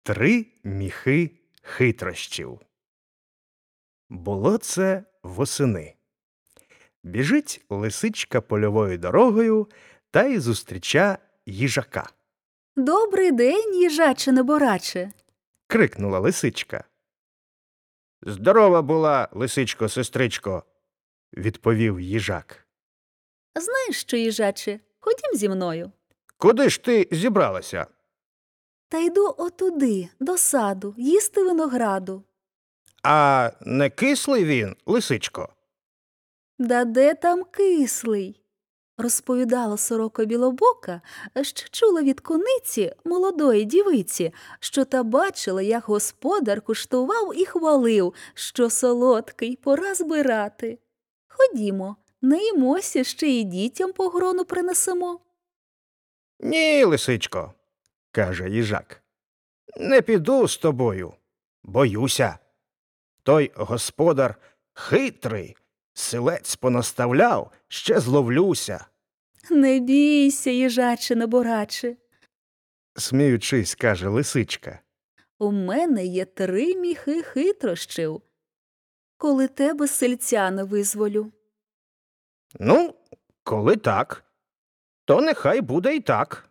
Три міхи хитрощів. Було це восени. Біжить лисичка польовою дорогою та й зустріча їжака. «Добрий день, їжаче небораче!» — крикнула лисичка. «Здорова була, лисичко-сестричко!» — відповів їжак. «Знаєш що, їжаче, ходім зі мною». «Куди ж ти зібралася?» «Та йду отуди, до саду, їсти винограду». «А не кислий він, лисичко?» «Да де там кислий?» – розповідала сорока білобока, що чула від куниці, молодої дівиці, що та бачила, як господар куштував і хвалив, що солодкий, пора збирати. Ходімо, наїмося, ще й дітям по грону принесемо. «Ні, лисичко», – каже їжак, – «не піду з тобою, боюся. Той господар хитрий, силець понаставляв, ще зловлюся». Не бійся, їжаче небораче. Сміючись, каже лисичка. У мене є 3 міхи хитрощів, коли тебе сельця не визволю. «Ну, коли так, то нехай буде і так».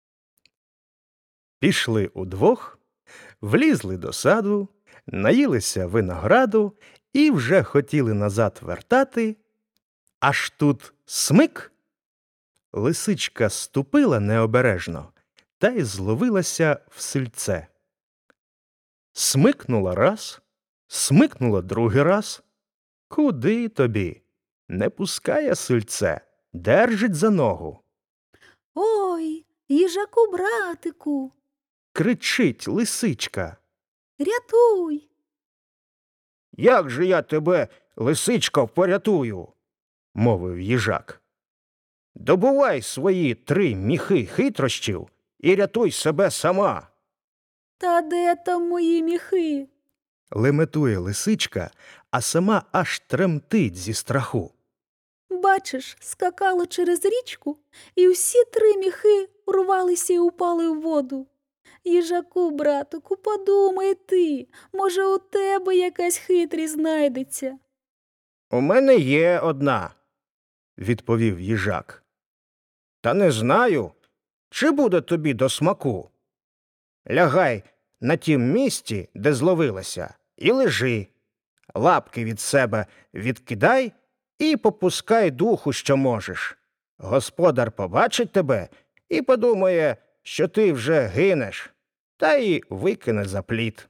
Пішли удвох, влізли до саду, наїлися винограду і вже хотіли назад вертати, аж тут смик. Лисичка ступила необережно та й зловилася в сельце. Смикнула раз, смикнула другий раз. Куди тобі? Не пускає сельце, держить за ногу. Ой, їжаку братику, Кричить лисичка. рятуй. «Як же я тебе, лисичко, порятую?» – мовив їжак. «Добувай свої 3 міхи хитрощів і рятуй себе сама». Та де там мої міхи? Леметує лисичка, а сама аж тремтить зі страху. Бачиш, скакала через річку, і всі 3 міхи урвалися і упали в воду. Їжаку, братику, подумай ти, може, у тебе якась хитрість знайдеться. «У мене є одна», – відповів їжак. «Та не знаю, чи буде тобі до смаку. Лягай на тім місці, де зловилася, і лежи. Лапки від себе відкидай і попускай духу, що можеш. Господар побачить тебе і подумає, що ти вже гинеш, та й викине за пліт».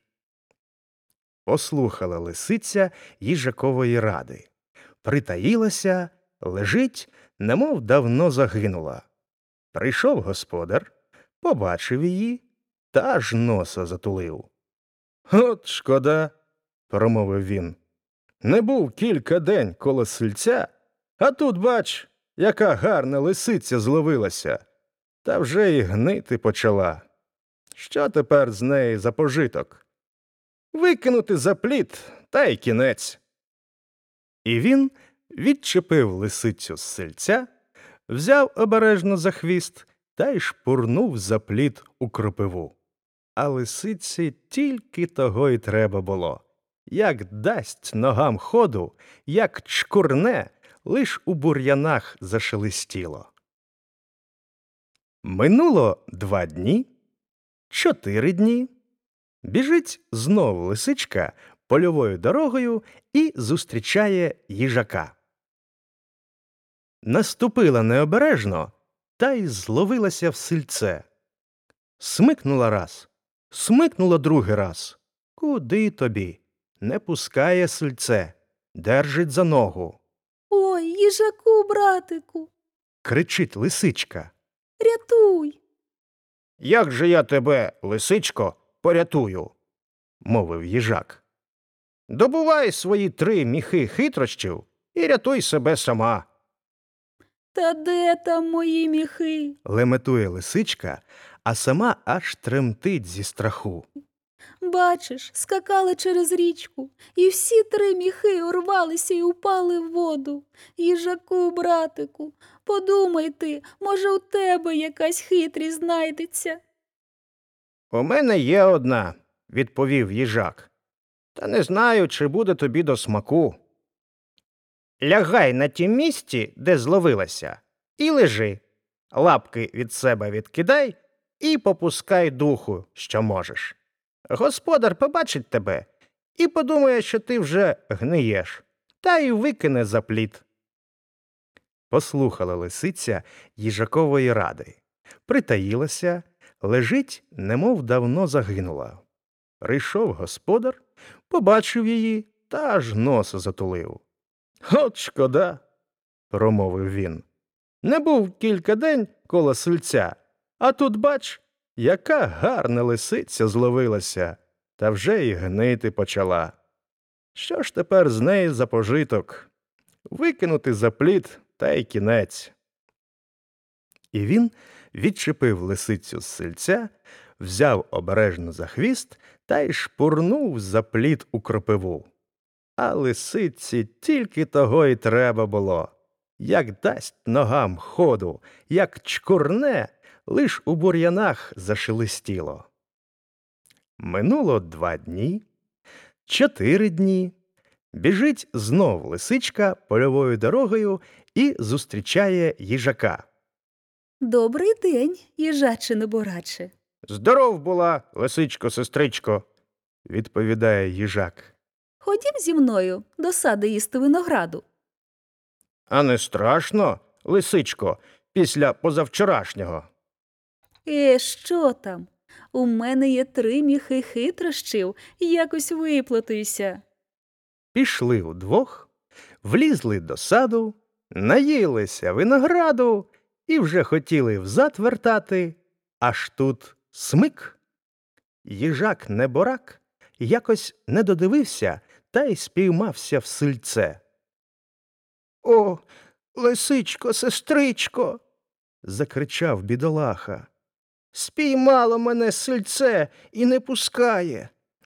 Послухала лисиця їжакової ради. Притаїлася, лежить, немов давно загинула. Прийшов господар, побачив її, та аж носа затулив. «От шкода», – промовив він, – «не був кілька день коло сельця, а тут, бач, яка гарна лисиця зловилася, та вже й гнити почала. Що тепер з неї за пожиток? Викинути за пліт, та й кінець». І він відчепив лисицю з сельця, взяв обережно за хвіст та й шпурнув за пліт у кропиву. А лисиці тільки того й треба було. Як дасть ногам ходу, як чкурне, лиш у бур'янах зашелестіло. Минуло 2 дні, 4 дні. Біжить знов лисичка польовою дорогою і зустрічає їжака. Наступила необережно та й зловилася в сельце. Смикнула раз, смикнула другий раз. Куди тобі? Не пускає сельце, держить за ногу. Ой, їжаку, братику, Кричить лисичка. рятуй. «Як же я тебе, лисичко, порятую?» – мовив їжак. «Добувай свої 3 міхи хитрощів і рятуй себе сама». Та де там мої міхи? Леметує лисичка, а сама аж тремтить зі страху. Бачиш, скакали через річку, і всі 3 міхи урвалися і упали в воду. Їжаку, братику, подумай ти, може, у тебе якась хитрість знайдеться. У мене є одна, відповів їжак. Та не знаю, чи буде тобі до смаку. Лягай на тім місці, де зловилася, і лежи. Лапки від себе відкидай і попускай духу, що можеш. Господар побачить тебе і подумає, що ти вже гниєш, та й викине за пліт. Послухала лисиця їжакової ради. Притаїлася, лежить, немов давно загинула. Прийшов господар, побачив її та аж носа затулив. «От шкода», – промовив він. «Не був кілька день коло сельця, а тут, бач, яка гарна лисиця зловилася, та вже й гнити почала. Що ж тепер з неї за пожиток? Викинути за пліт та й кінець». І він відчепив лисицю з сельця, взяв обережно за хвіст та й шпурнув за пліт у кропиву. А лисиці тільки того й треба було. Як дасть ногам ходу, як чкурне, лиш у бур'янах зашелестіло. Минуло 2 дні, 4 дні. Біжить знов лисичка польовою дорогою і зустрічає їжака. «Добрий день, їжаче небораче». «Здоров була, лисичко-сестричко», – відповідає їжак. «Ходім зі мною до саду їсти винограду». «А не страшно, лисичко, після позавчорашнього?» Що там? У мене є 3 міхи хитрощів, якось виплутаюся». Пішли удвох, влізли до саду, наїлися винограду і вже хотіли взад вертати, аж тут смик. Їжак-неборак якось не додивився та й спіймався в сильце. «О, лисичко-сестричко!» – закричав бідолаха. «Спіймало мене сильце і не пускає.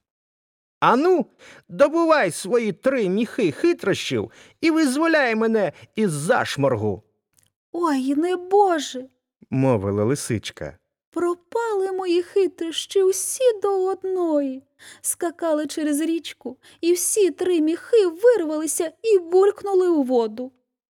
Ану, добувай свої 3 міхи хитрощів і визволяй мене із зашморгу», – «Ой, небоже! мовила лисичка. Пропали мої хитрощі усі до одної. Скакали через річку, і всі 3 міхи вирвалися і булькнули у воду».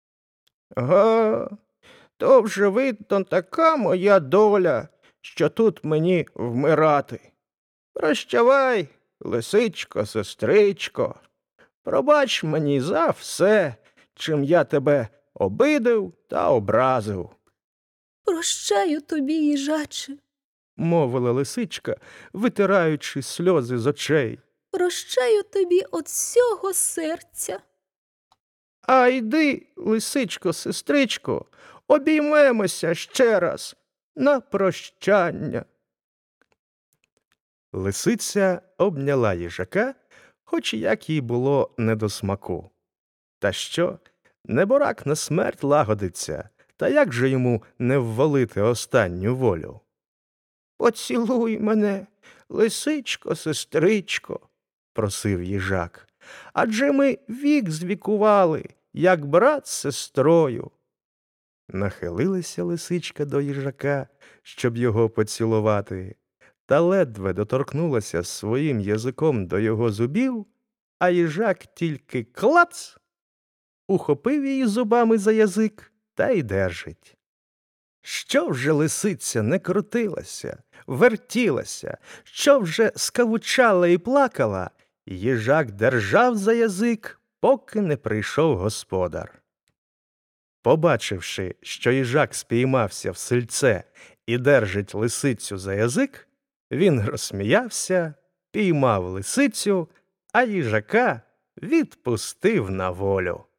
«Га, то вже, видно, така моя доля, що тут мені вмирати. Прощавай, лисичко-сестричко, пробач мені за все, чим я тебе обидив та образив», – «Прощаю тобі, їжаче, мовила лисичка, витираючи сльози з очей. прощаю тобі от всього серця». «А йди, лисичко-сестричко, обіймемося ще раз на прощання». Лисиця обняла їжака, хоч як їй було не до смаку. Та що, неборак на смерть лагодиться, та як же йому не ввалити останню волю? «Поцілуй мене, лисичко-сестричко», – просив їжак, «адже ми вік звікували, як брат з сестрою». Нахилилася лисичка до їжака, щоб його поцілувати, та ледве доторкнулася своїм язиком до його зубів, а їжак тільки клац, ухопив її зубами за язик та й держить. Що вже лисиця не крутилася, вертілася, що вже скавучала і плакала, їжак держав за язик, поки не прийшов господар. Побачивши, що їжак спіймався в сильце і держить лисицю за язик, він розсміявся, піймав лисицю, а їжака відпустив на волю.